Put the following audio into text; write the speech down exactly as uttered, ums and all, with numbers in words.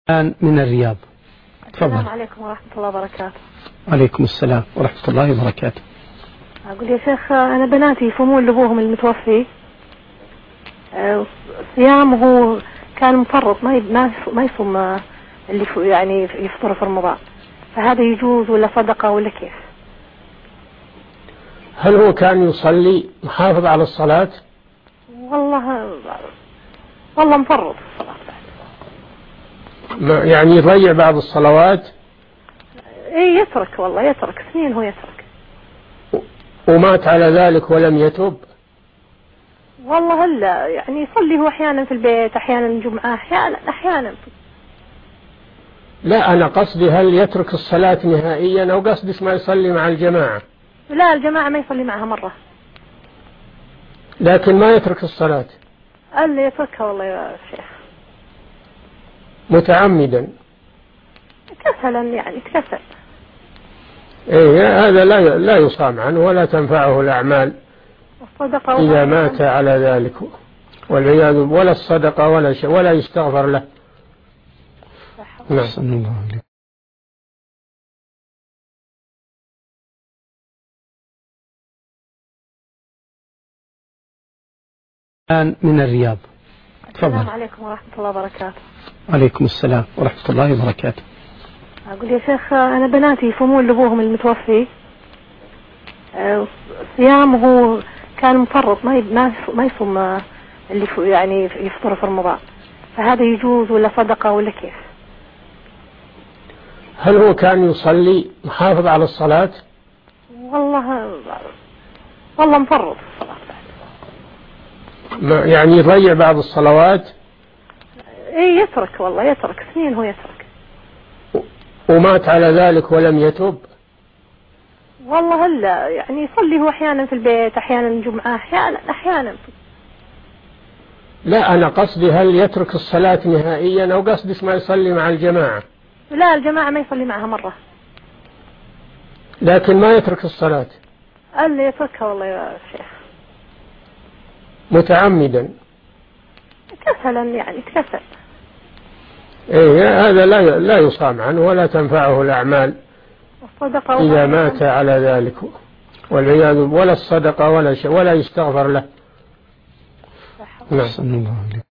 الآن من الرياض. تفضل. السلام عليكم ورحمة الله وبركاته. عليكم السلام ورحمة الله وبركاته. أقول يا شيخ أنا بناتي يصومون لأبوهم المتوفي صيام، وهو كان مفرط ما ما يصوم اللي يعني يفطر في رمضان، فهذا يجوز ولا صدقة ولا كيف؟ هل هو كان يصلي محافظ على الصلاة؟ والله والله مفرط في الصلاة، يعني يضيع بعض الصلوات. ايه يترك، والله يترك سنين هو يترك. ومات على ذلك ولم يتوب؟ والله هلا يعني يصلي هو احيانا في البيت، احيانا الجمعة، احيانا احيانا لا انا قصدي هل يترك الصلاة نهائيا او قصدك ما يصلي مع الجماعة؟ لا الجماعة ما يصلي معها مرة، لكن ما يترك الصلاة. قال لي يتركها والله يا شيخ متعمدا كسلا، يعني كسل. ايه هذا لا لا يصام عنه ولا تنفعه الاعمال اذا مات على ذلك والعياذ، ولا الصدقة ولا شيء، ولا يستغفر له. نعم. الآن من الرياض. تفضل. السلام عليكم ورحمة الله وبركاته. عليكم السلام ورحمة الله وبركاته. أقول يا شيخ أنا بناتي يصومون لأبوهم المتوفي صيام، وهو كان مفرط ما ما يصوم اللي يعني يفطر في رمضان، فهذا يجوز ولا صدقة ولا كيف؟ هل هو كان يصلي محافظ على الصلاة؟ والله والله مفرط في الصلاة، يعني يضيع بعض الصلوات. ايه يترك، والله يترك سنين هو يترك. ومات على ذلك ولم يتوب؟ والله هلا يعني يصلي هو احيانا في البيت، احيانا الجمعة، احيانا احيانا لا انا قصدي هل يترك الصلاة نهائيا او قصدك ما يصلي مع الجماعة؟ لا الجماعة ما يصلي معها مرة، لكن ما يترك الصلاة. قال لي يتركها والله يا شيخ متعمدا كسلا، يعني كسل. ايه هذا لا لا يصام عنه ولا تنفعه الاعمال اذا مات على ذلك والعياذ، ولا الصدقة ولا شيء، ولا يستغفر له. نعم.